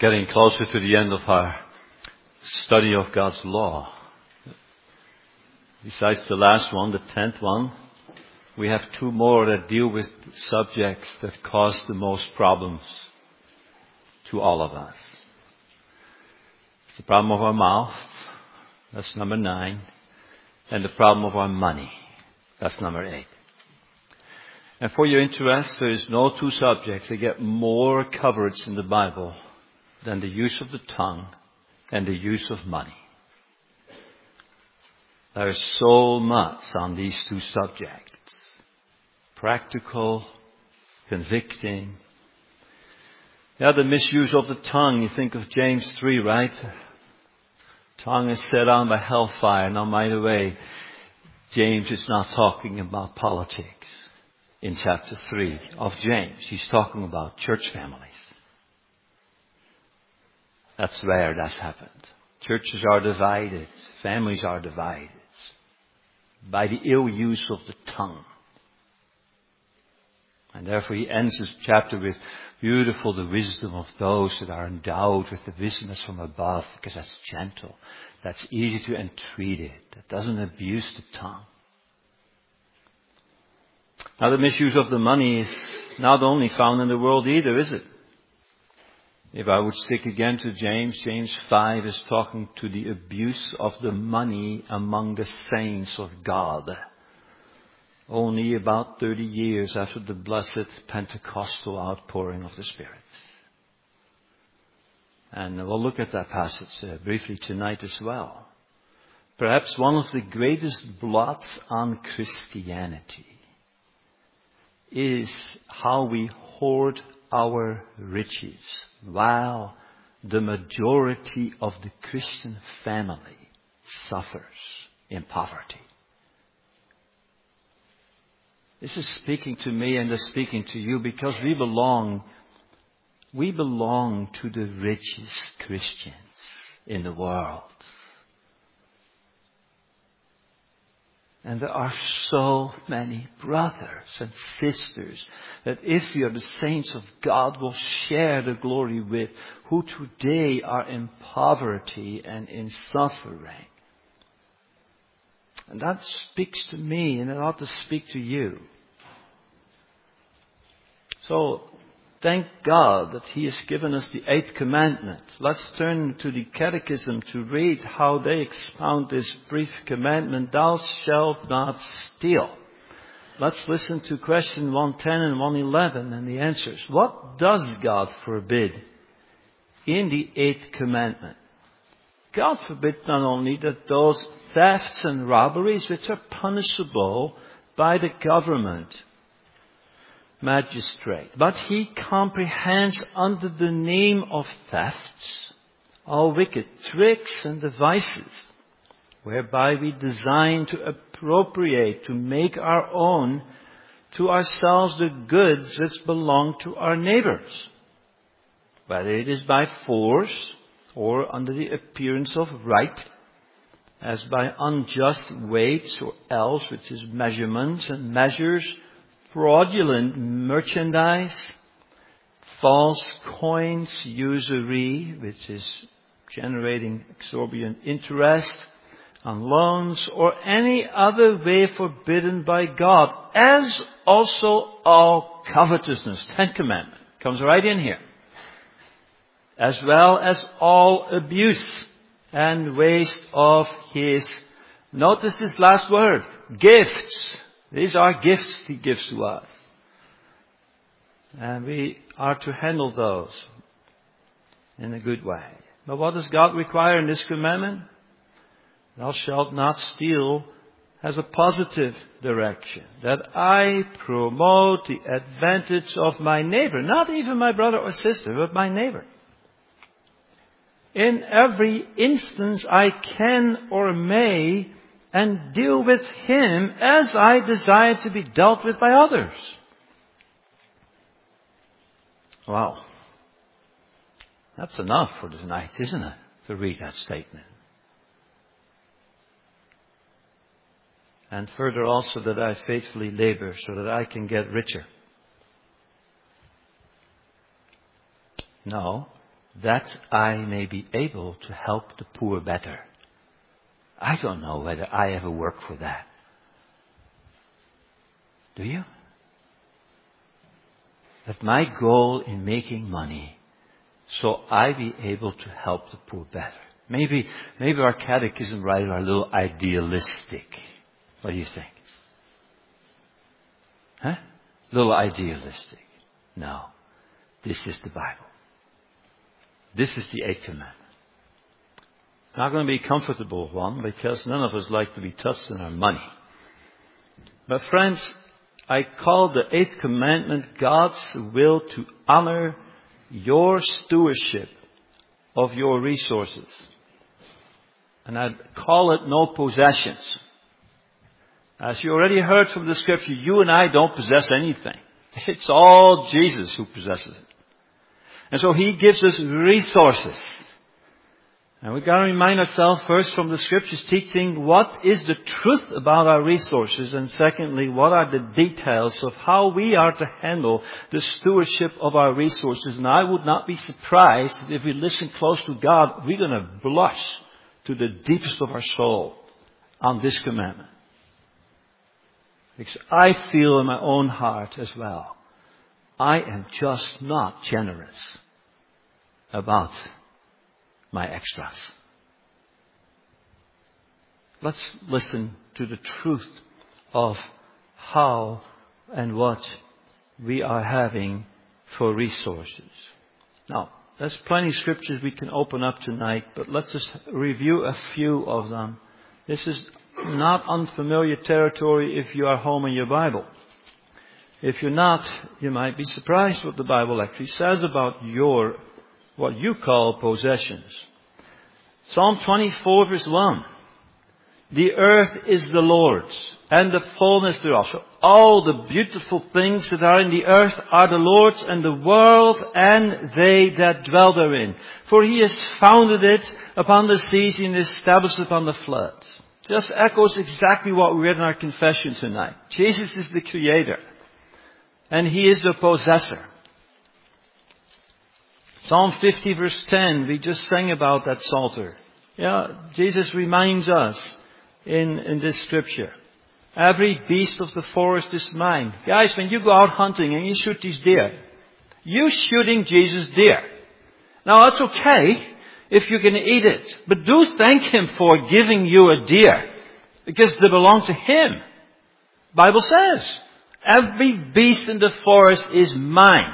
Getting closer to the end of our study of God's law. Besides the last one, the 10th one, we have two more that deal with subjects that cause the most problems to all of us. It's the problem of our mouth. That's number 9. And the problem of our money. That's number 8. And for your interest, there is no two subjects that get more coverage in the Bible than the use of the tongue and the use of money. There is so much on these two subjects. Practical, convicting. Yeah, the misuse of the tongue. You think of James 3, right? Tongue is set on by hellfire. Now, by the way, James is not talking about politics in chapter 3 of James. He's talking about church families. That's where that's happened. Churches are divided. Families are divided by the ill use of the tongue. And therefore he ends this chapter with, beautiful the wisdom of those that are endowed with the wisdom that's from above, because that's gentle, that's easy to entreat it, that doesn't abuse the tongue. Now the misuse of the money is not only found in the world either, is it? If I would stick again to James 5 is talking to the abuse of the money among the saints of God. Only about 30 years after the blessed Pentecostal outpouring of the Spirit. And we'll look at that passage briefly tonight as well. Perhaps one of the greatest blots on Christianity is how we hoard our riches, while the majority of the Christian family suffers in poverty. This is speaking to me and is speaking to you because we belong to the richest Christians in the world. And there are so many brothers and sisters that if we are the saints of God will share the glory with, who today are in poverty and in suffering. And that speaks to me and it ought to speak to you. So, thank God that He has given us the 8th commandment. Let's turn to the Catechism to read how they expound this brief commandment. Thou shalt not steal. Let's listen to question 110 and 111 and the answers. What does God forbid in the 8th commandment? God forbids not only that those thefts and robberies which are punishable by the government, magistrate, but He comprehends under the name of thefts all wicked tricks and devices whereby we design to appropriate, to make our own to ourselves the goods which belong to our neighbors, whether it is by force or under the appearance of right, as by unjust weights or else, which is measurements and measures, fraudulent merchandise, false coins, usury, which is generating exorbitant interest on loans, or any other way forbidden by God, as also all covetousness. 10th commandment comes right in here. As well as all abuse and waste of His, notice this last word, gifts. These are gifts He gives to us. And we are to handle those in a good way. But what does God require in this commandment? Thou shalt not steal has a positive direction. That I promote the advantage of my neighbor. Not even my brother or sister, but my neighbor. In every instance I can or may and deal with him as I desire to be dealt with by others. Wow. That's enough for tonight, isn't it? To read that statement. And further also that I faithfully labor so that I can get richer. No. that I may be able to help the poor better. I don't know whether I ever work for that. Do you? That my goal in making money, so I be able to help the poor better. Maybe our catechism writers are a little idealistic. What do you think? Huh? A little idealistic. No. This is the Bible. This is the Eighth Commandment. It's not going to be a comfortable one because none of us like to be touched in our money. But friends, I call the Eighth Commandment God's will to honor your stewardship of your resources. And I call it no possessions. As you already heard from the scripture, you and I don't possess anything. It's all Jesus who possesses it. And so He gives us resources. And we've got to remind ourselves first from the scriptures teaching what is the truth about our resources, and secondly, what are the details of how we are to handle the stewardship of our resources. And I would not be surprised if we listen close to God, we're going to blush to the deepest of our soul on this commandment. Because I feel in my own heart as well, I am just not generous about my extras. Let's listen to the truth of how and what we are having for resources. Now, there's plenty of scriptures we can open up tonight, but let's just review a few of them. This is not unfamiliar territory if you are home in your Bible. If you're not, you might be surprised what the Bible actually says about what you call possessions. Psalm 24 verse 1. The earth is the Lord's, and the fullness thereof. So all the beautiful things that are in the earth are the Lord's, and the world and they that dwell therein. For He has founded it upon the seas and established it upon the floods. Just echoes exactly what we read in our confession tonight. Jesus is the Creator, and He is the possessor. Psalm 50 verse 10, we just sang about that Psalter. Yeah, Jesus reminds us in this scripture. Every beast of the forest is mine. Guys, when you go out hunting and you shoot these deer, you're shooting Jesus' deer. Now that's okay if you can eat it. But do thank Him for giving you a deer, because they belong to Him. Bible says, every beast in the forest is mine.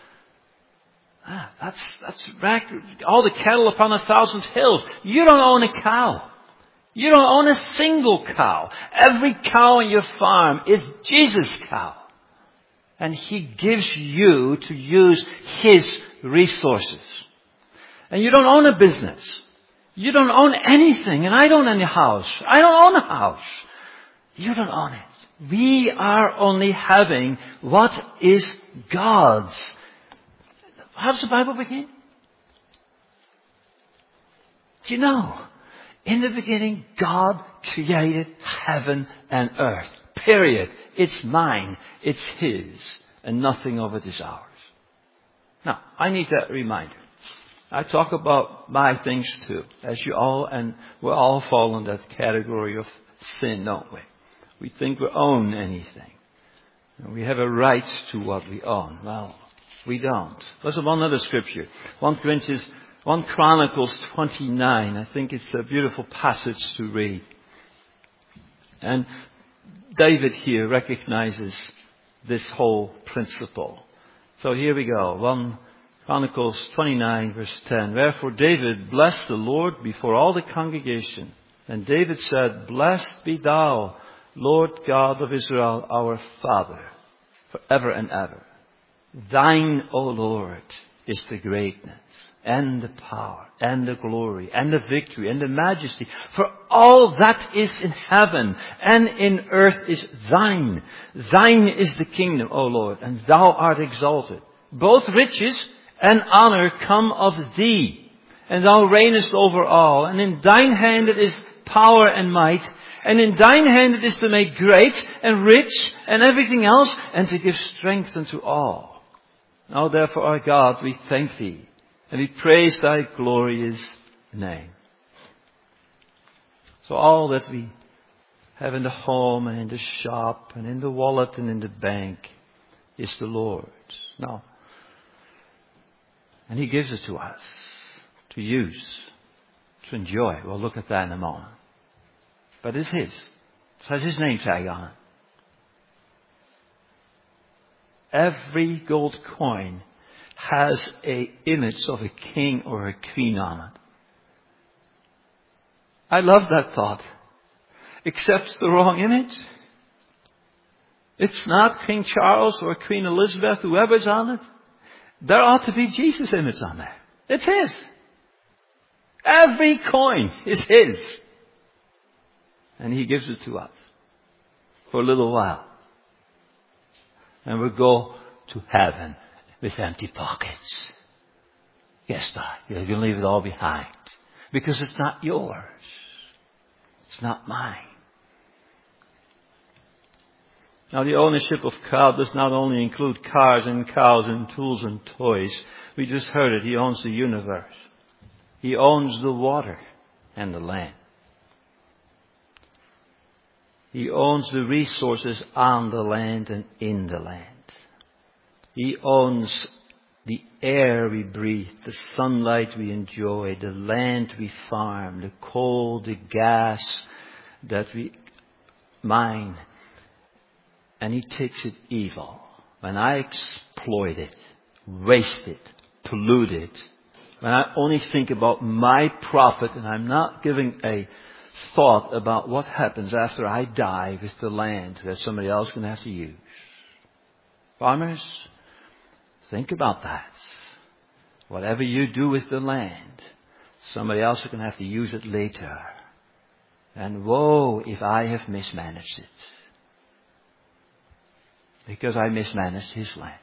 That's all the cattle upon 1,000 hills. You don't own a cow. You don't own a single cow. Every cow on your farm is Jesus' cow. And He gives you to use His resources. And you don't own a business. You don't own anything. And I don't own a house. I don't own a house. You don't own it. We are only having what is God's. How does the Bible begin? Do you know? In the beginning, God created heaven and earth. Period. It's mine. It's His. And nothing of it is ours. Now, I need that reminder. I talk about my things too. As you all, and we all fall in that category of sin, don't we? We think we own anything. And we have a right to what we own. Well, we don't. There's one other scripture. 1 Chronicles 29. I think it's a beautiful passage to read. And David here recognizes this whole principle. So here we go. 1 Chronicles 29 verse 10. Wherefore David blessed the Lord before all the congregation. And David said, Blessed be thou, Lord God of Israel, our Father, forever and ever. Thine, O Lord, is the greatness and the power and the glory and the victory and the majesty. For all that is in heaven and in earth is thine. Thine is the kingdom, O Lord, and thou art exalted. Both riches and honor come of thee, and thou reignest over all. And in thine hand it is power and might. And in thine hand it is to make great and rich and everything else, and to give strength unto all. Now therefore, our God, we thank thee And we praise thy glorious name. So all that we have in the home and in the shop and in the wallet and in the bank is the Lord's. Now, and He gives it to us to use, to enjoy. We'll look at that in a moment. But it's His. It has His name tag on it. Every gold coin has an image of a king or a queen on it. I love that thought. Except it's the wrong image. It's not King Charles or Queen Elizabeth, whoever's on it. There ought to be Jesus' image on there. It's His. Every coin is His. And He gives it to us for a little while. And we'll go to heaven with empty pockets. Yes, that. You're going to leave it all behind. Because it's not yours. It's not mine. Now, the ownership of God does not only include cars and cows and tools and toys. We just heard it. He owns the universe. He owns the water and the land. He owns the resources on the land and in the land. He owns the air we breathe, the sunlight we enjoy, the land we farm, the coal, the gas that we mine. And He takes it evil. When I exploit it, waste it, pollute it, when I only think about my profit and I'm not giving a thought about what happens after I die with the land that somebody else is going to have to use. Farmers, think about that. Whatever you do with the land, somebody else is going to have to use it later. And woe if I have mismanaged it. Because I mismanaged His land.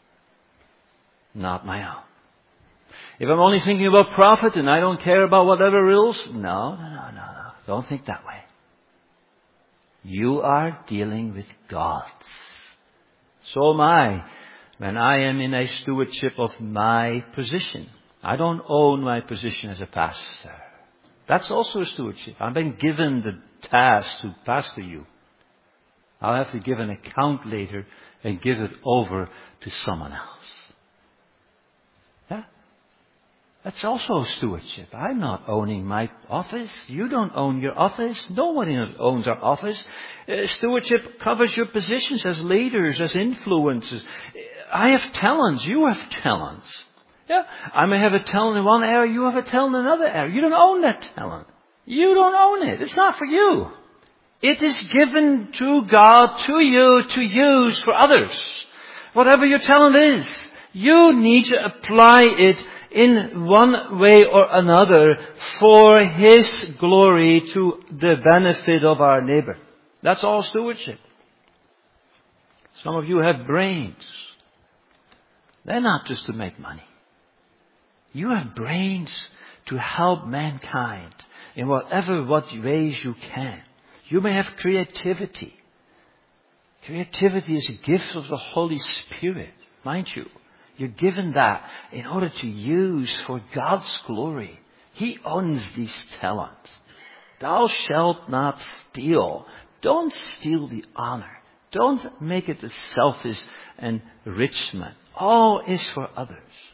Not my own. If I'm only thinking about profit and I don't care about whatever rules, no. Don't think that way. You are dealing with God. So am I when I am in a stewardship of my position. I don't own my position as a pastor. That's also a stewardship. I've been given the task to pastor you. I'll have to give an account later and give it over to someone else. Yeah? That's also stewardship. I'm not owning my office. You don't own your office. Nobody owns our office. Stewardship covers your positions as leaders, as influencers. I have talents. You have talents. Yeah, I may have a talent in one area. You have a talent in another area. You don't own that talent. You don't own it. It's not for you. It is given to God, to you, to use for others. Whatever your talent is, you need to apply it in one way or another for His glory to the benefit of our neighbor. That's all stewardship. Some of you have brains. They're not just to make money. You have brains to help mankind in whatever ways you can. You may have creativity. Creativity is a gift of the Holy Spirit, mind you. You're given that in order to use for God's glory. He owns these talents. Thou shalt not steal. Don't steal the honor. Don't make it a selfish enrichment. All is for others.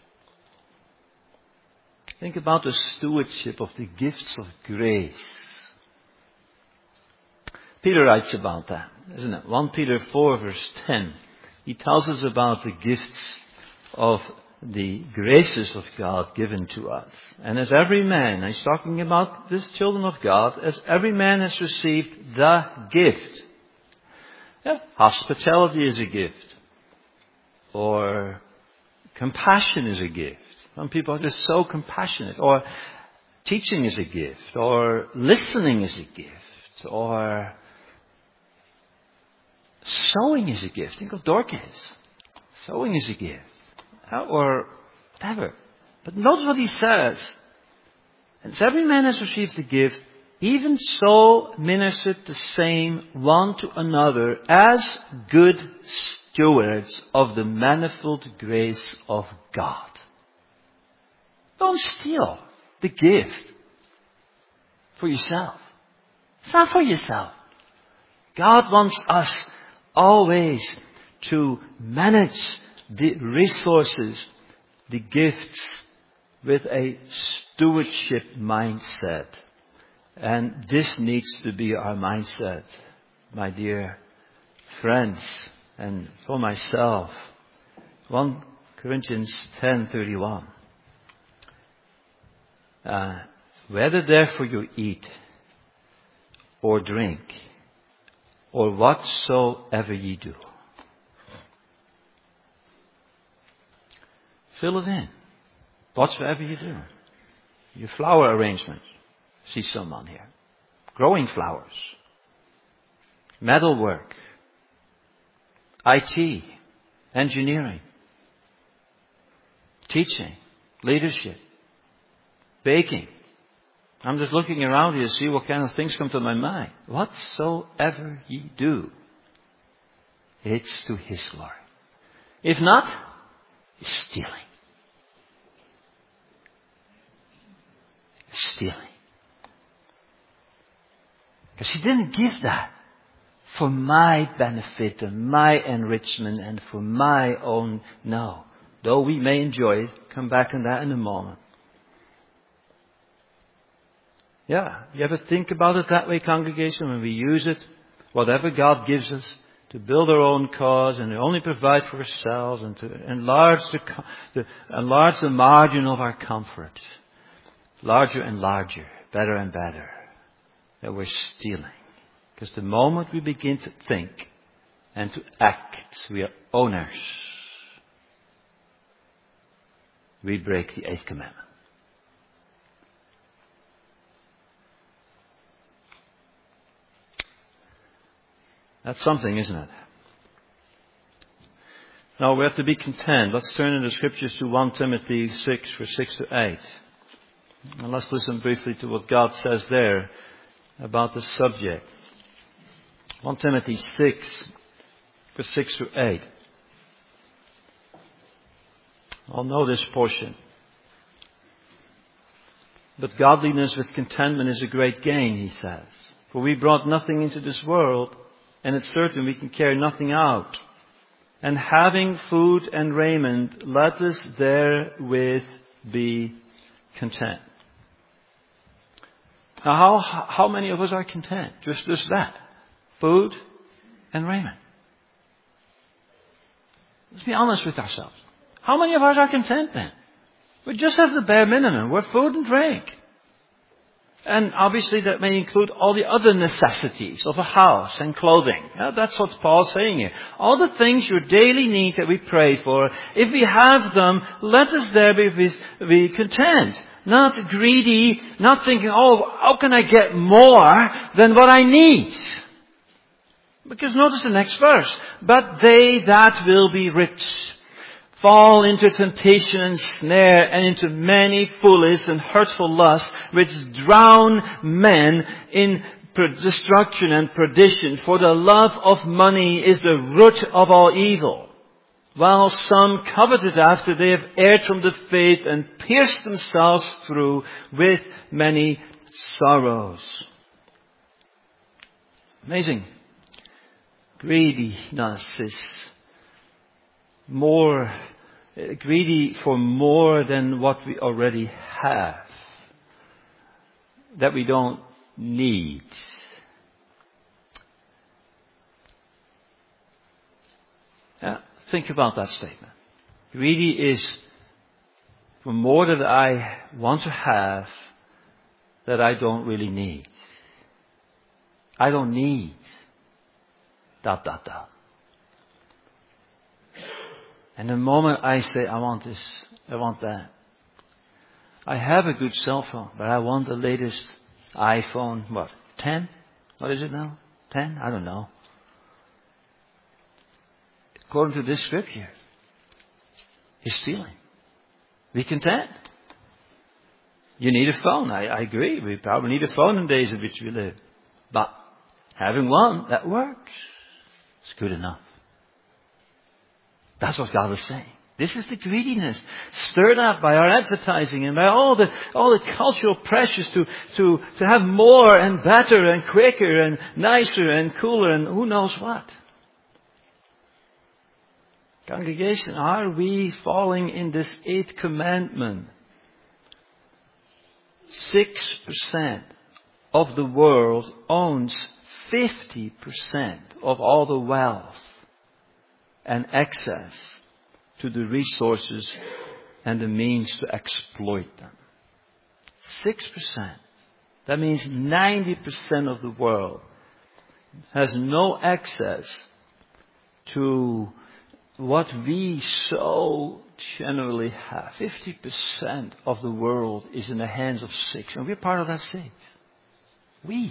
Think about the stewardship of the gifts of grace. Peter writes about that, isn't it? 1 Peter 4 verse 10. He tells us about the gifts of the graces of God given to us. And as every man, he's talking about this children of God, as every man has received the gift. Yeah, hospitality is a gift. Or compassion is a gift. Some people are just so compassionate. Or teaching is a gift. Or listening is a gift. Or sewing is a gift. Think of Dorcas. Sewing is a gift. Or whatever. But notice what he says. As every man has received a gift, even so ministered the same one to another as good stewards of the manifold grace of God. Don't steal the gift for yourself. It's not for yourself. God wants us always to manage the resources, the gifts, with a stewardship mindset. And this needs to be our mindset, my dear friends, and for myself. 1 Corinthians 10:31. Whether therefore you eat or drink or whatsoever ye do. Fill it in. Whatsoever you do. Your flower arrangement. See someone here. Growing flowers. Metalwork. IT. Engineering. Teaching. Leadership. Baking. I'm just looking around here to see what kind of things come to my mind. Whatsoever ye do, it's to His glory. If not, it's stealing. It's stealing. Because He didn't give that for my benefit and my enrichment and for my own. No. Though we may enjoy it, come back on that in a moment. Yeah, you ever think about it that way, congregation? When we use it, whatever God gives us, to build our own cause and to only provide for ourselves and to enlarge the margin of our comfort. Larger and larger, better and better. That we're stealing. Because the moment we begin to think and to act, we are owners. We break the 8th commandment. That's something, isn't it? Now we have to be content. Let's turn in the scriptures to 1 Timothy 6, verse 6 to 8. And let's listen briefly to what God says there about the subject. 1 Timothy 6, verse 6 to 8. I'll know this portion. But godliness with contentment is a great gain, he says. For we brought nothing into this world, and it's certain we can carry nothing out. And having food and raiment, let us therewith be content. Now, how many of us are content? Just that. Food and raiment. Let's be honest with ourselves. How many of us are content then? We just have the bare minimum. We're food and drink. And obviously that may include all the other necessities of a house and clothing. Yeah, that's what Paul's saying here. All the things, your daily needs that we pray for, if we have them, let us there be content. Not greedy, not thinking, oh, how can I get more than what I need? Because notice the next verse. But they that will be rich fall into temptation and snare and into many foolish and hurtful lusts which drown men in destruction and perdition. For the love of money is the root of all evil. While some coveted after they have erred from the faith and pierced themselves through with many sorrows. Amazing. Greediness is greedy for more than what we already have, that we don't need. Think about that statement. Greedy is for more that I want to have that I don't really need. I don't need ... And the moment I say, I want this, I want that. I have a good cell phone, but I want the latest iPhone, 10? What is it now? 10? I don't know. According to this scripture, he's stealing. Be content. You need a phone. I agree. We probably need a phone in the days in which we live. But having one, that works. It's good enough. That's what God is saying. This is the greediness stirred up by our advertising and by all the cultural pressures to have more and better and quicker and nicer and cooler and who knows what. Congregation, are we falling in this 8th commandment? 6% of the world owns 50% of all the wealth and access to the resources and the means to exploit them. 6%. That means 90% of the world has no access to what we so generally have. 50% of the world is in the hands of 6, and we're part of that 6. We.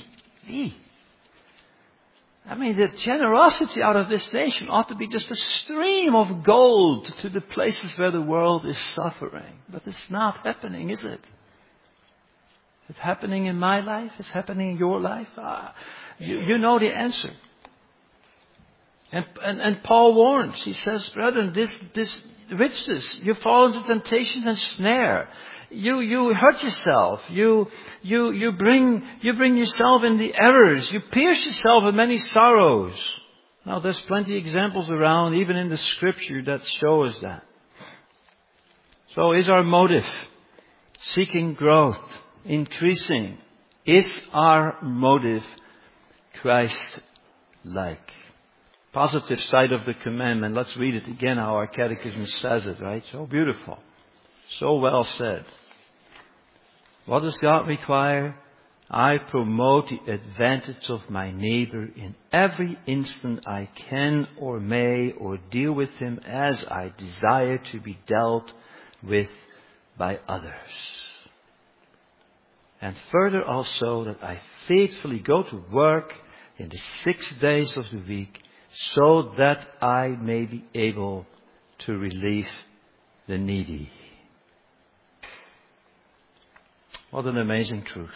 I mean, the generosity out of this nation ought to be just a stream of gold to the places where the world is suffering. But it's not happening, is it? It's happening in my life. It's happening in your life. You know the answer. And Paul warns. He says, brethren, this richness, you fall into temptation and snare. You hurt yourself. You bring yourself in the errors. You pierce yourself with many sorrows. Now, there's plenty of examples around, even in the Scripture, that show us that. So, is our motive seeking growth, increasing? Is our motive Christ-like? Positive side of the commandment. Let's read it again how our catechism says it, right? So beautiful. So well said. What does God require? I promote the advantage of my neighbor in every instant I can or may, or deal with him as I desire to be dealt with by others. And further also that I faithfully go to work in the 6 days of the week, so that I may be able to relieve the needy. What an amazing truth.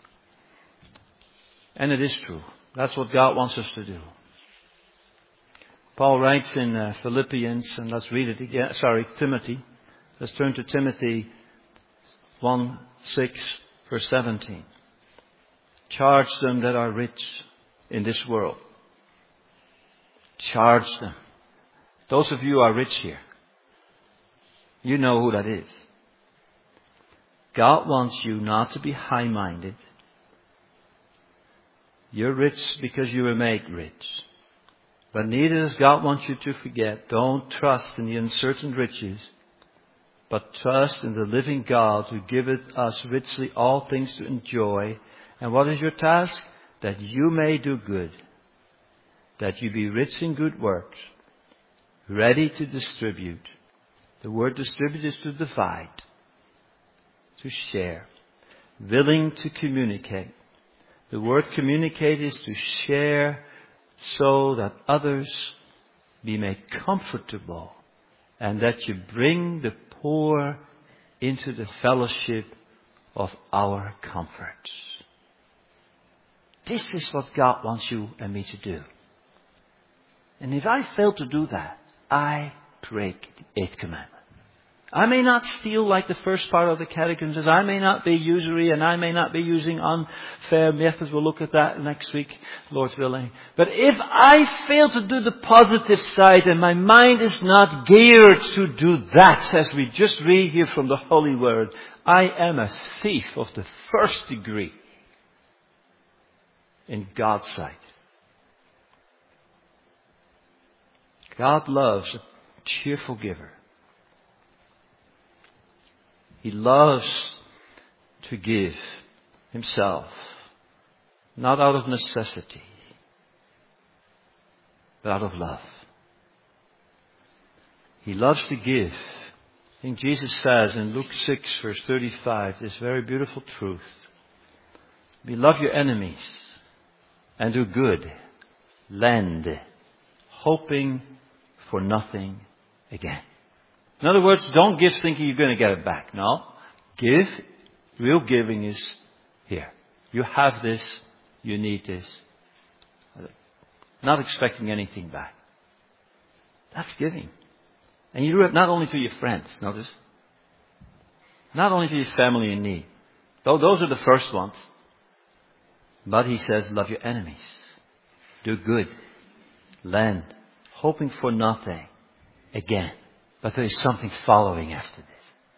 And it is true. That's what God wants us to do. Paul writes in Philippians, and let's read it again. Timothy. Let's turn to Timothy 1:6, verse 17. Charge them that are rich in this world. Charge them. Those of you who are rich here, you know who that is. God wants you not to be high-minded. You're rich because you were made rich. But neither does God want you to forget. Don't trust in the uncertain riches, but trust in the living God who giveth us richly all things to enjoy. And what is your task? That you may do good. That you be rich in good works, ready to distribute. The word distribute is to divide, to share, willing to communicate. The word communicate is to share so that others be made comfortable and that you bring the poor into the fellowship of our comforts. This is what God wants you and me to do. And if I fail to do that, I break the 8th commandment. I may not steal like the first part of the catechism says. I may not be usury, and I may not be using unfair methods. We'll look at that next week, Lord willing. But if I fail to do the positive side and my mind is not geared to do that, as we just read here from the Holy Word, I am a thief of the first degree in God's sight. God loves a cheerful giver. He loves to give himself, not out of necessity, but out of love. He loves to give. I think Jesus says in Luke 6, verse 35, this very beautiful truth. Love your enemies and do good. Lend, hoping for nothing again. In other words, don't give thinking you're going to get it back. No. Give. Real giving is here. You have this. You need this. Not expecting anything back. That's giving. And you do it not only to your friends, notice. Not only to your family in need. Though those are the first ones. But he says, love your enemies. Do good. Lend. Hoping for nothing. Again. But there is something following after this.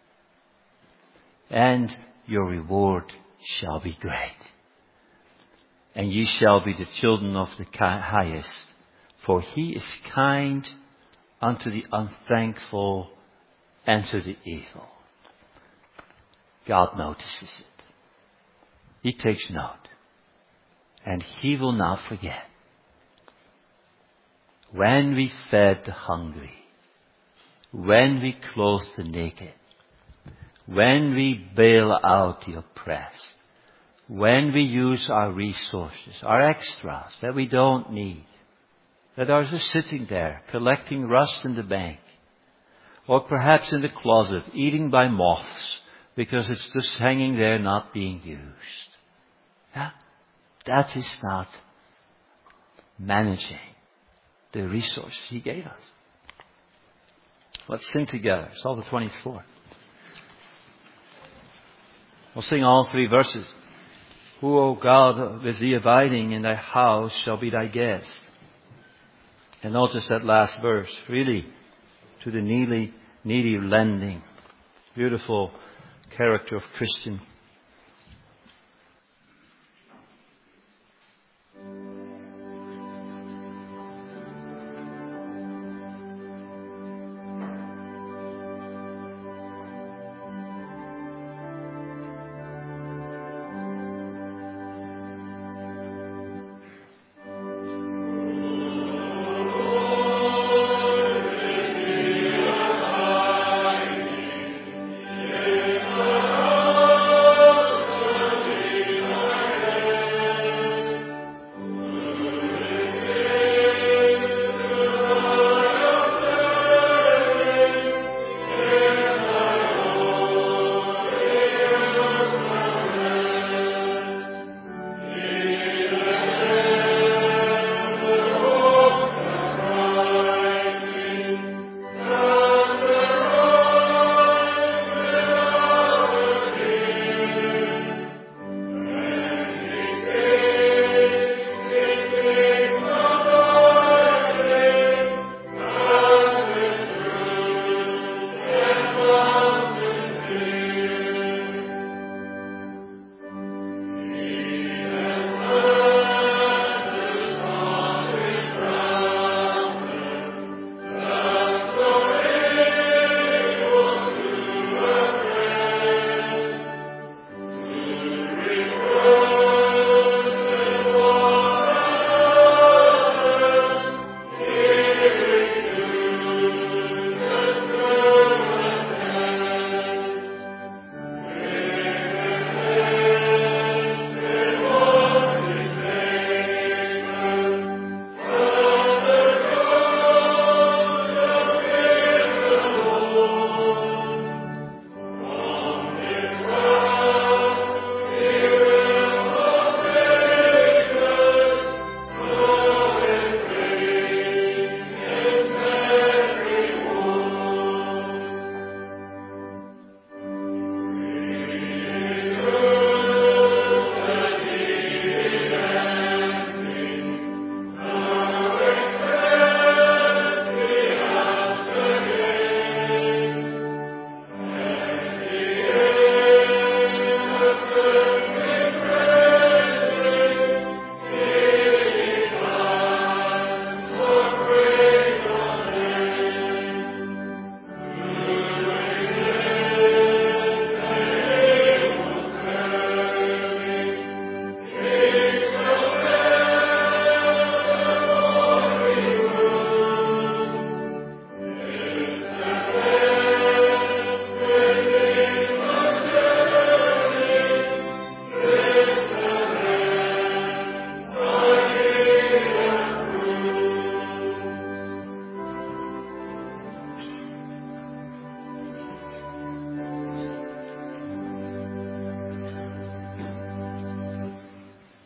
And your reward shall be great. And ye shall be the children of the highest. For he is kind unto the unthankful and to the evil. God notices it. He takes note. And he will not forget. When we fed the hungry. When we clothed the naked. When we bail out the oppressed. When we use our resources, our extras that we don't need. That are just sitting there, collecting rust in the bank. Or perhaps in the closet, eating by moths. Because it's just hanging there, not being used. Yeah? That is not managing the resources he gave us. Let's sing together. Psalm 24. We'll sing all three verses. Who, O God, with thee abiding in thy house shall be thy guest. And notice that last verse. Really, to the needy lending. Beautiful character of Christian.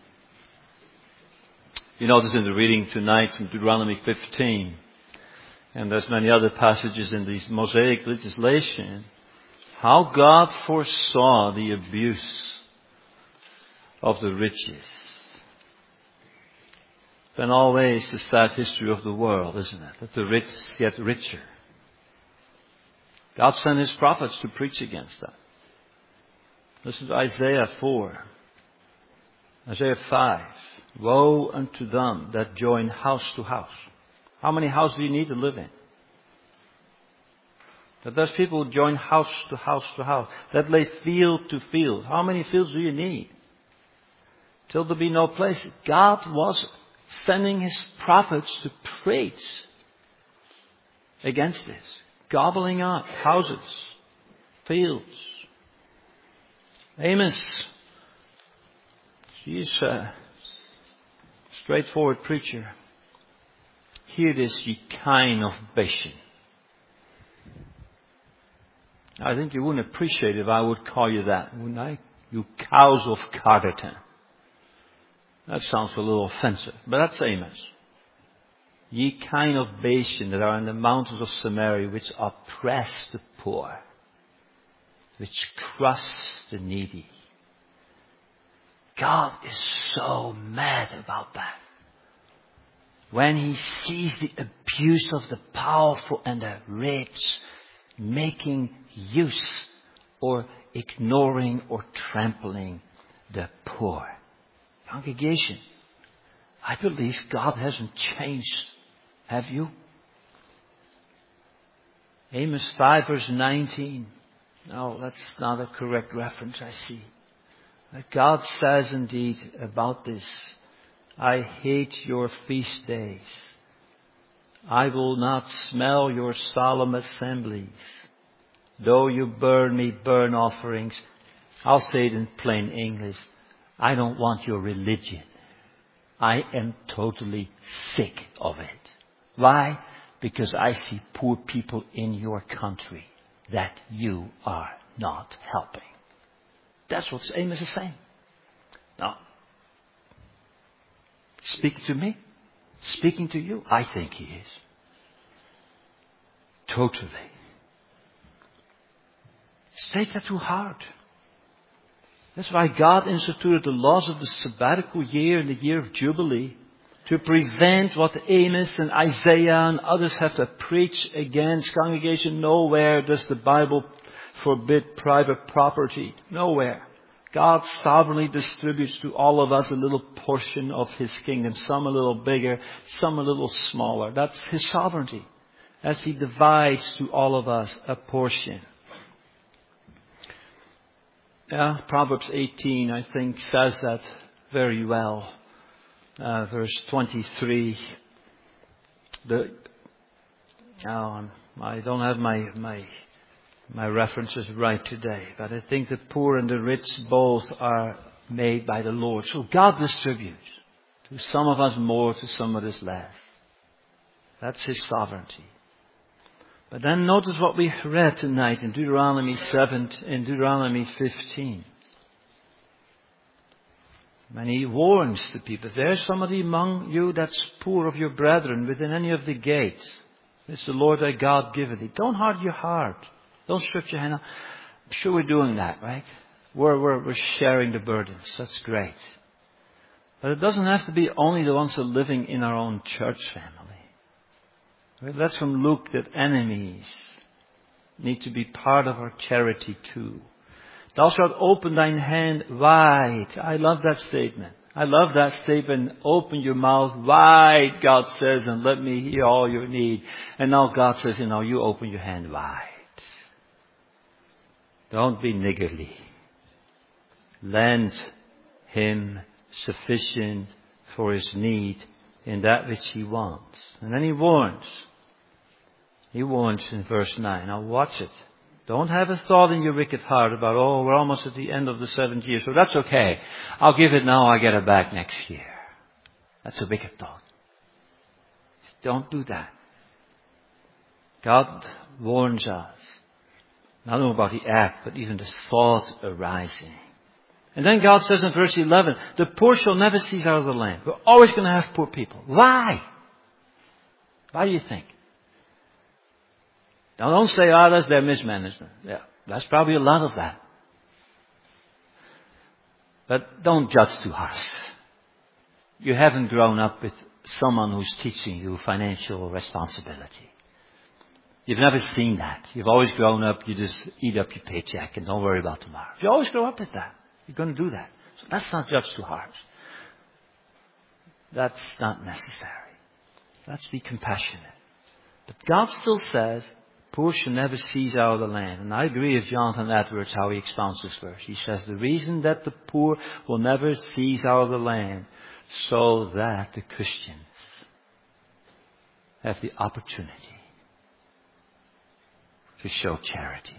You notice in the reading tonight from Deuteronomy 15, and there's many other passages in this Mosaic legislation, how God foresaw the abuse of the riches. Then always the sad history of the world, isn't it? That the rich get richer. God sent His prophets to preach against that. Listen to Isaiah 4. Isaiah 5. Woe unto them that join house to house. How many houses do you need to live in? That those people who join house to house to house. That lay field to field. How many fields do you need? Till there be no place. God was sending His prophets to preach against this. Gobbling up houses, fields. Amos, she's a straightforward preacher. Hear this, ye kine of Bashan. I think you wouldn't appreciate it if I would call you that, wouldn't I? You cows of Carterton. That sounds a little offensive, but that's Amos. Ye kine of Bashan that are in the mountains of Samaria, which oppress the poor, which crush the needy. God is so mad about that. When He sees the abuse of the powerful and the rich, making use or ignoring or trampling the poor. Congregation, I believe God hasn't changed. Have you? Amos 5 verse 19. No, that's not a correct reference, I see. But God says indeed about this, I hate your feast days. I will not smell your solemn assemblies. Though you burn me burnt offerings, I'll say it in plain English, I don't want your religion. I am totally sick of it. Why? Because I see poor people in your country that you are not helping. That's what Amos is saying. Now, speaking to me, speaking to you, I think he is. Totally. Take that to heart. That's why God instituted the laws of the sabbatical year and the year of Jubilee to prevent what Amos and Isaiah and others have to preach against. Congregation, nowhere does the Bible forbid private property. Nowhere. God sovereignly distributes to all of us a little portion of His kingdom. Some a little bigger, some a little smaller. That's His sovereignty. As He divides to all of us a portion. Yeah, Proverbs 18, I think, says that very well. Verse 23. I don't have my references right today, but I think the poor and the rich both are made by the Lord. So God distributes. To some of us more, to some of us less. That's His sovereignty. But then notice what we read tonight in Deuteronomy 7 and Deuteronomy 15. And He warns the people. If there's somebody among you that's poor of your brethren within any of the gates, it's the Lord thy God giveth thee. Don't harden your heart. Don't stretch your hand out. I'm sure we're doing that, right? We're sharing the burdens. That's great. But it doesn't have to be only the ones who are living in our own church family. That's from Luke, that enemies need to be part of our charity too. Thou shalt open thine hand wide. I love that statement. I love that statement. Open your mouth wide, God says, and let me hear all your need. And now God says, you open your hand wide. Don't be niggardly. Lend Him sufficient for his need in that which he wants. And then he warns. He warns in verse 9. Now watch it. Don't have a thought in your wicked heart about, we're almost at the end of the 7th year, so that's okay. I'll give it now, I get it back next year. That's a wicked thought. Don't do that. God warns us. Not only about the act, but even the thought arising. And then God says in verse 11, the poor shall never cease out of the land. We're always going to have poor people. Why? Why do you think? Now don't say, that's their mismanagement. Yeah, that's probably a lot of that. But don't judge too harsh. You haven't grown up with someone who's teaching you financial responsibility. You've never seen that. You've always grown up, you just eat up your paycheck and don't worry about tomorrow. You always grow up with that. You're going to do that. So let's not judge too harsh. That's not necessary. Let's be compassionate. But God still says, poor shall never cease out of the land. And I agree with Jonathan Edwards how he expounds this verse. He says, the reason that the poor will never cease out of the land, so that the Christians have the opportunity to show charity.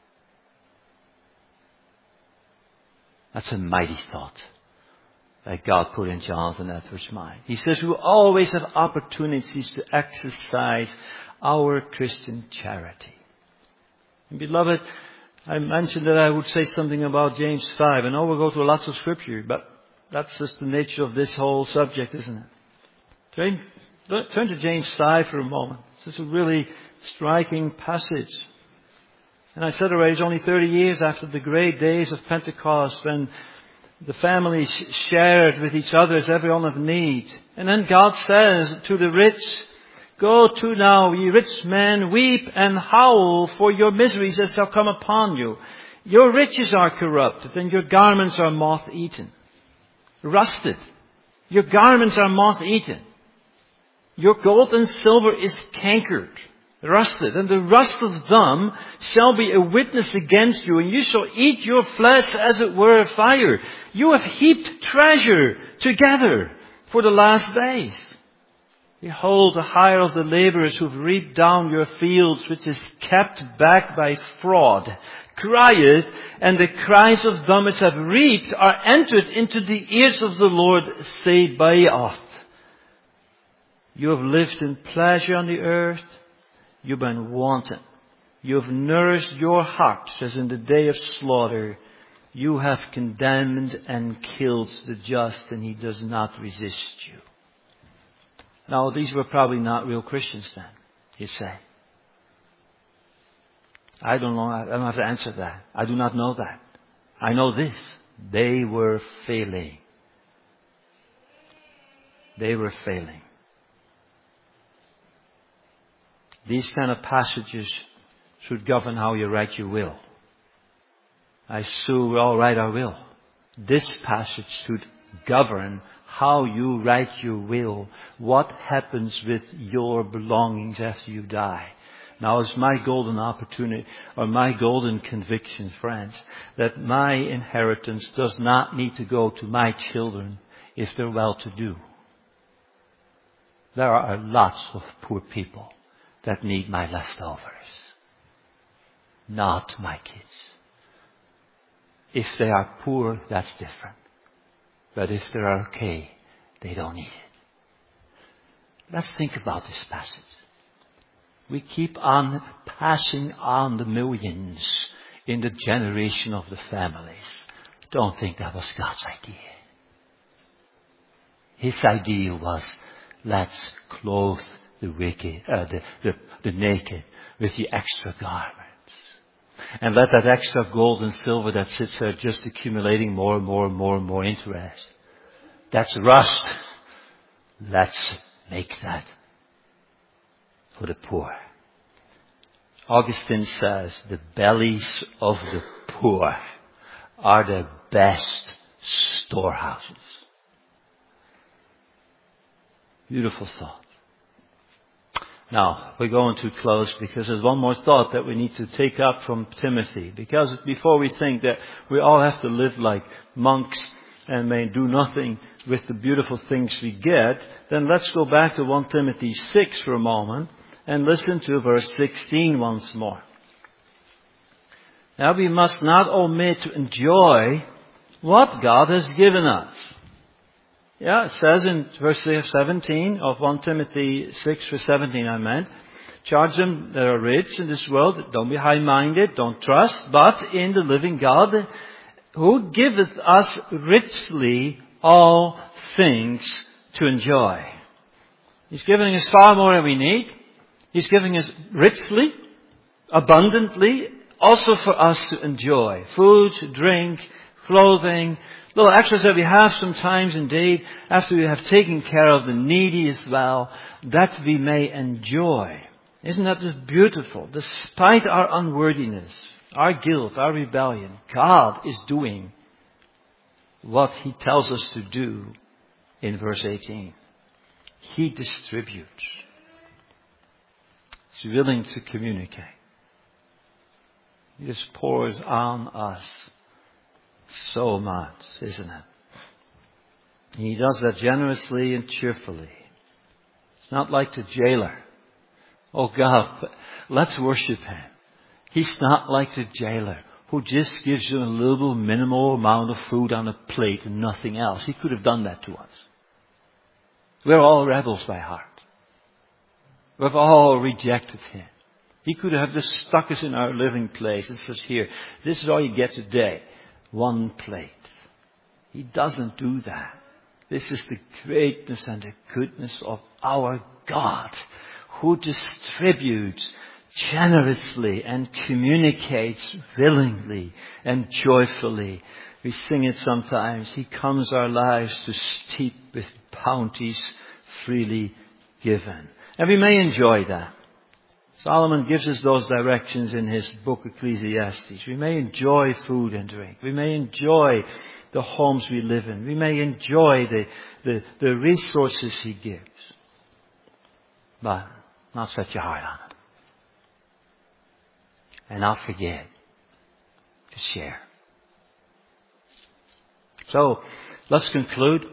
That's a mighty thought that God put in Jonathan Edwards' mind. He says we always have opportunities to exercise our Christian charity. And beloved, I mentioned that I would say something about James 5. I know we'll go through lots of scripture, but that's just the nature of this whole subject, isn't it? Turn to James 5 for a moment. This is a really striking passage. And I said already, it's only 30 years after the great days of Pentecost when the families shared with each other as everyone of need. And then God says to the rich, go to now, ye rich men, weep and howl for your miseries that shall come upon you. Your riches are corrupted and your garments are moth-eaten. Rusted. Your garments are moth-eaten. Your gold and silver is cankered, rusted, and the rust of them shall be a witness against you, and you shall eat your flesh as it were a fire. You have heaped treasure together for the last days. Behold, the hire of the laborers who've reaped down your fields, which is kept back by fraud, crieth, and the cries of them which have reaped are entered into the ears of the Lord, Sabaoth. You have lived in pleasure on the earth. You've been wanton. You have nourished your hearts as in the day of slaughter. You have condemned and killed the just, and he does not resist you. Now, these were probably not real Christians then, you say. I don't know. I don't have to answer that. I do not know that. I know this. They were failing. They were failing. These kind of passages should govern how you write your will. I assume we all write our will. This passage should govern how you write your will. What happens with your belongings after you die. Now it's my golden opportunity, or my golden conviction, friends, that my inheritance does not need to go to my children if they're well-to-do. There are lots of poor people that need my leftovers. Not my kids. If they are poor, that's different. But if they're okay, they don't need it. Let's think about this passage. We keep on passing on the millions in the generation of the families. Don't think that was God's idea. His idea was, let's clothe the wicked, the naked with the extra garments. And let that extra gold and silver that sits there just accumulating more and more and more and more interest. That's rust. Let's make that for the poor. Augustine says the bellies of the poor are the best storehouses. Beautiful thought. Now, we're going to close because there's one more thought that we need to take up from Timothy. Because before we think that we all have to live like monks and may do nothing with the beautiful things we get, then let's go back to 1 Timothy 6 for a moment and listen to verse 16 once more. Now we must not omit to enjoy what God has given us. Yeah, it says in verse 17 of 1 Timothy 6 verse 17, charge them that are rich in this world, don't be high-minded, don't trust, but in the living God, who giveth us richly all things to enjoy. He's giving us far more than we need. He's giving us richly. abundantly, also for us to enjoy. Food, drink, clothing, little extras that we have sometimes indeed, after we have taken care of the needy as well, that we may enjoy. Isn't that just beautiful? Despite our unworthiness, our guilt, our rebellion, God is doing what He tells us to do in verse 18. He distributes. He's willing to communicate. He just pours on us so much, isn't it? He does that generously and cheerfully. It's not like the jailer. Oh God, let's worship Him. He's not like the jailer who just gives you a little minimal amount of food on a plate and nothing else. He could have done that to us. We're all rebels by heart. We've all rejected Him. He could have just stuck us in our living place and says, here, this is all you get today. One plate. He doesn't do that. This is the greatness and the goodness of our God, who distributes generously and communicates willingly and joyfully. We sing it sometimes. He comes our lives to steep with bounties freely given. And we may enjoy that. Solomon gives us those directions in his book Ecclesiastes. We may enjoy food and drink. We may enjoy the homes we live in. We may enjoy the resources He gives. But not set your heart on it. And not forget to share. So, let's conclude.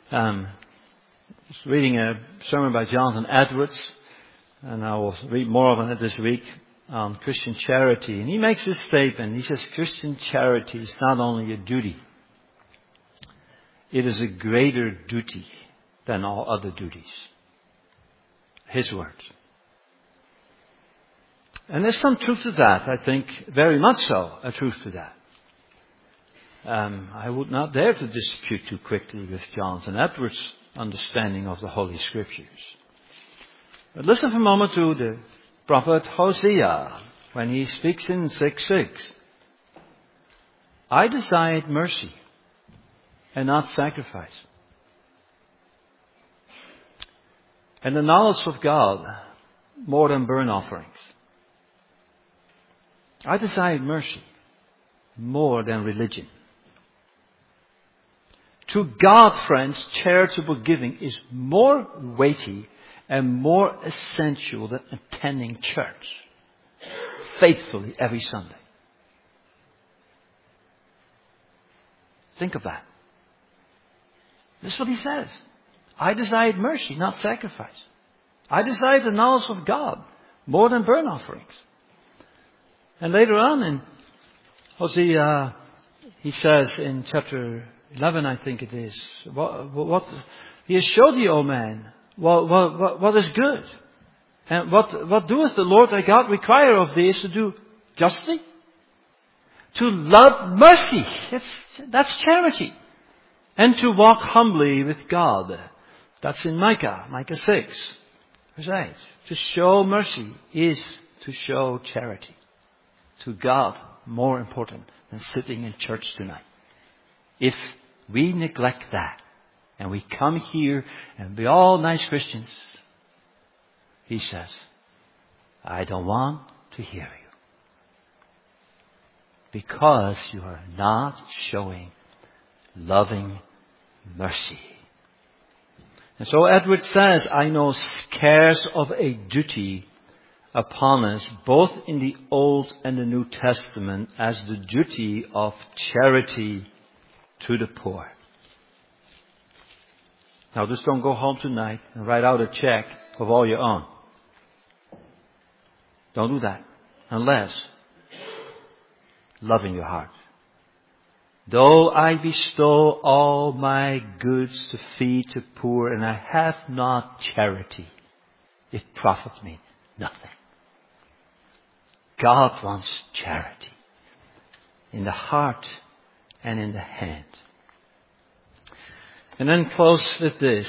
Just reading a sermon by Jonathan Edwards. And I will read more of it this week on Christian charity. And he makes this statement. He says, Christian charity is not only a duty. It is a greater duty than all other duties. His words. And there's some truth to that, I think, very much so, a truth to that. I would not dare to dispute too quickly with Jonathan Edwards' understanding of the Holy Scriptures. But listen for a moment to the prophet Hosea when he speaks in 6:6. I desired mercy and not sacrifice, and the knowledge of God more than burnt offerings. I desired mercy more than religion. To God, friends, charitable giving is more weighty and more essential than attending church faithfully every Sunday. Think of that. This is what he says. I desired mercy, not sacrifice. I desired the knowledge of God more than burnt offerings. And later on in Hosea, he says in chapter 11, I think it is, what he has showed thee, O man, what is good. And what doeth the Lord thy God require of thee is to do justly, to love mercy. That's charity. And to walk humbly with God. That's in Micah 6, verse 8. To show mercy is to show charity. To God, more important than sitting in church tonight. If we neglect that, and we come here and be all nice Christians, he says, I don't want to hear you. Because you are not showing loving mercy. And so Edward says, I know scarce of a duty upon us, both in the Old and the New Testament, as the duty of charity to the poor. Now just don't go home tonight and write out a check of all your own. Don't do that. Unless love in your heart. Though I bestow all my goods to feed the poor, and I have not charity, it profits me nothing. God wants charity in the heart and in the hand. And then close with this.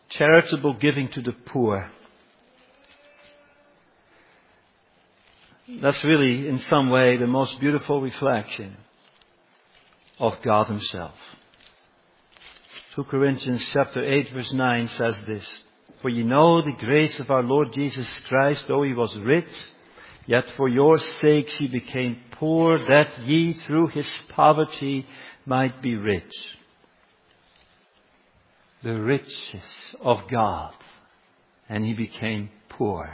Charitable giving to the poor. That's really, in some way, the most beautiful reflection of God Himself. 2 Corinthians chapter 8 verse 9 says this, "For ye know the grace of our Lord Jesus Christ, though He was rich, yet for your sakes He became poor, that ye through His poverty might be rich." The riches of God, and He became poor.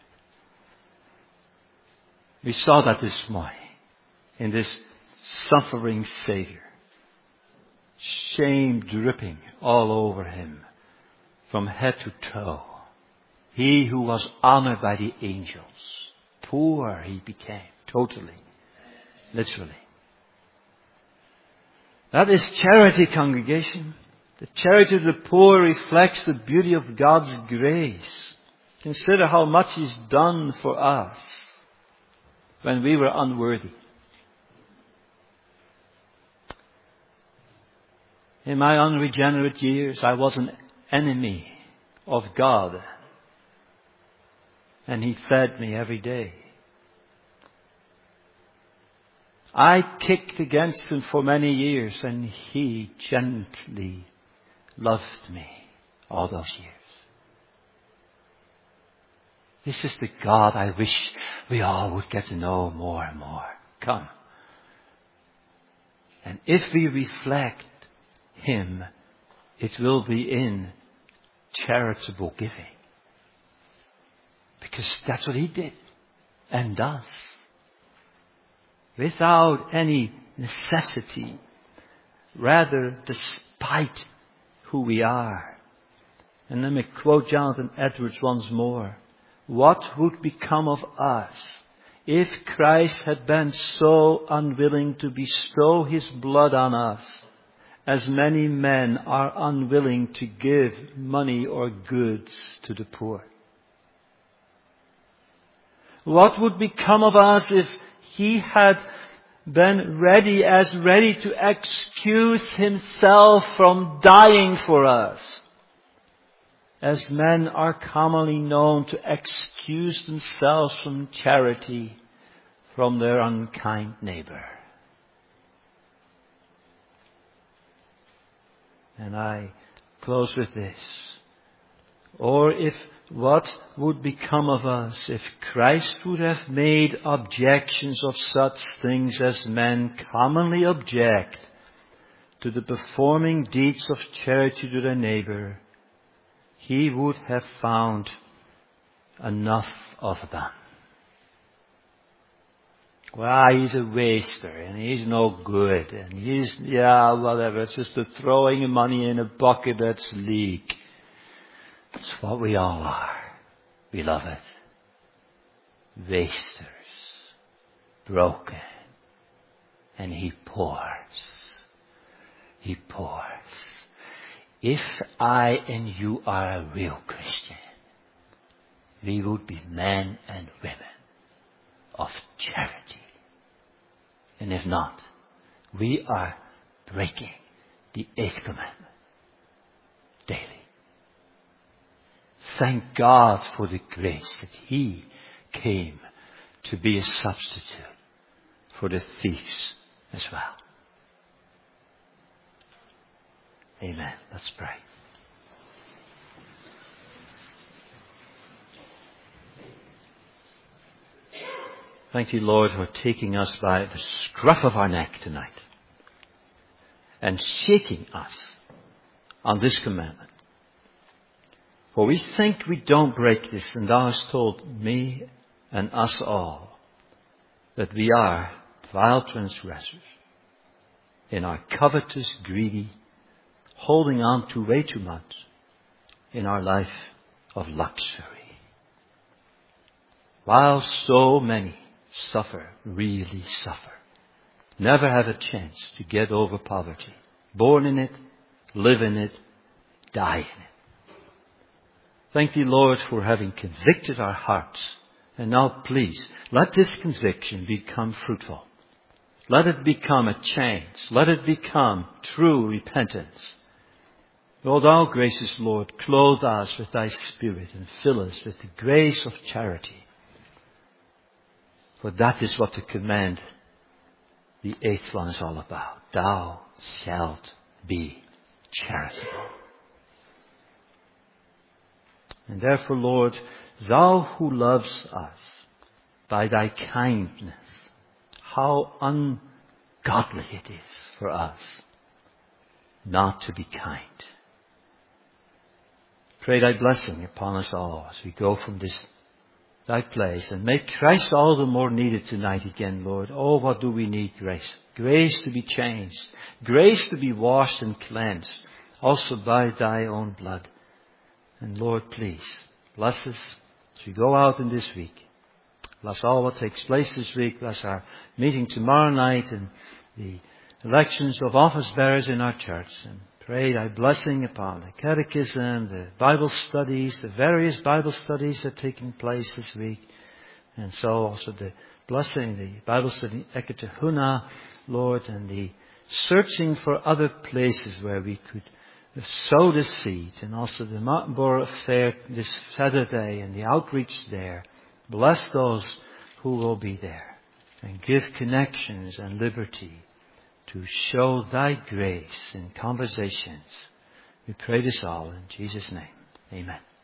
We saw that this morning in this suffering Savior. Shame dripping all over Him from head to toe. He who was honored by the angels. Poor He became, totally, literally. That is charity, congregation. The charity of the poor reflects the beauty of God's grace. Consider how much He's done for us when we were unworthy. In my unregenerate years, I was an enemy of God. And He fed me every day. I kicked against Him for many years, and He gently loved me all those years. This is the God I wish we all would get to know more and more. Come. And if we reflect Him, it will be in charitable giving. Because that's what He did and does. Without any necessity. Rather, despite who we are. And let me quote Jonathan Edwards once more. What would become of us if Christ had been so unwilling to bestow His blood on us, as many men are unwilling to give money or goods to the poor? What would become of us if He had been ready to excuse Himself from dying for us, as men are commonly known to excuse themselves from charity from their unkind neighbor? And I close with this. Or what would become of us if Christ would have made objections of such things as men commonly object to the performing deeds of charity to their neighbor? He would have found enough of them. Well, he's a waster and he's no good and he's, whatever. It's just a throwing money in a bucket that's leak. That's what we all are, beloved. Wasters. Broken. And He pours. He pours. If I and you are a real Christian, we would be men and women of charity. And if not, we are breaking the 8th commandment daily. Thank God for the grace that He came to be a substitute for the thieves as well. Amen. Let's pray. Thank You, Lord, for taking us by the scruff of our neck tonight and shaking us on this commandment. For we think we don't break this, and Thou hast told me and us all that we are vile transgressors in our covetous, greedy, holding on to way too much in our life of luxury. While so many suffer, really suffer, never have a chance to get over poverty, born in it, live in it, die in it. Thank Thee, Lord, for having convicted our hearts. And now please, let this conviction become fruitful. Let it become a change. Let it become true repentance. O Thou gracious Lord, clothe us with Thy Spirit and fill us with the grace of charity. For that is what the command, the 8th one, is all about. Thou shalt be charitable. And therefore, Lord, Thou who loves us by Thy kindness, how ungodly it is for us not to be kind. Pray Thy blessing upon us all as we go from this Thy place, and make Christ all the more needed tonight again, Lord. Oh, what do we need grace? Grace to be changed. Grace to be washed and cleansed, also by Thy own blood. And Lord, please, bless us as we go out in this week. Bless all what takes place this week. Bless our meeting tomorrow night and the elections of office bearers in our church. And pray Thy blessing upon the catechism, the Bible studies, the various Bible studies that are taking place this week. And so also the blessing, the Bible study, Ecce Huna, Lord, and the searching for other places where we could sow the seed. And also the Martinborough Fair this Saturday and the outreach there. Bless those who will be there. And give connections and liberty to show Thy grace in conversations. We pray this all in Jesus' name. Amen.